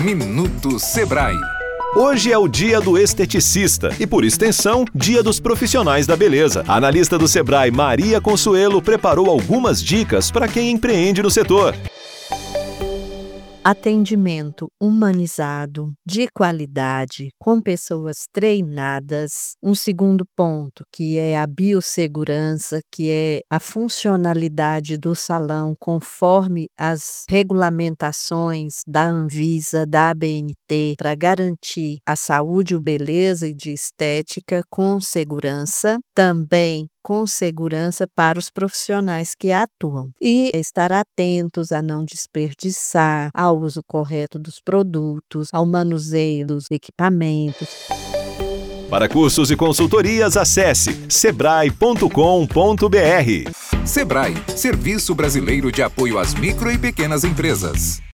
Minuto Sebrae. Hoje é o dia do esteticista e, por extensão, dia dos profissionais da beleza. A analista do Sebrae, Maria Consuelo, preparou algumas dicas para quem empreende no setor. Atendimento humanizado, de qualidade, com pessoas treinadas. Um segundo ponto, que é a biossegurança, que é a funcionalidade do salão conforme as regulamentações da Anvisa, da ABNT, para garantir a saúde, beleza e de estética com segurança. Também com segurança para os profissionais que atuam. E estar atentos a não desperdiçar, ao uso correto dos produtos, ao manuseio dos equipamentos. Para cursos e consultorias, acesse sebrae.com.br. Sebrae, Serviço Brasileiro de Apoio às Micro e Pequenas Empresas.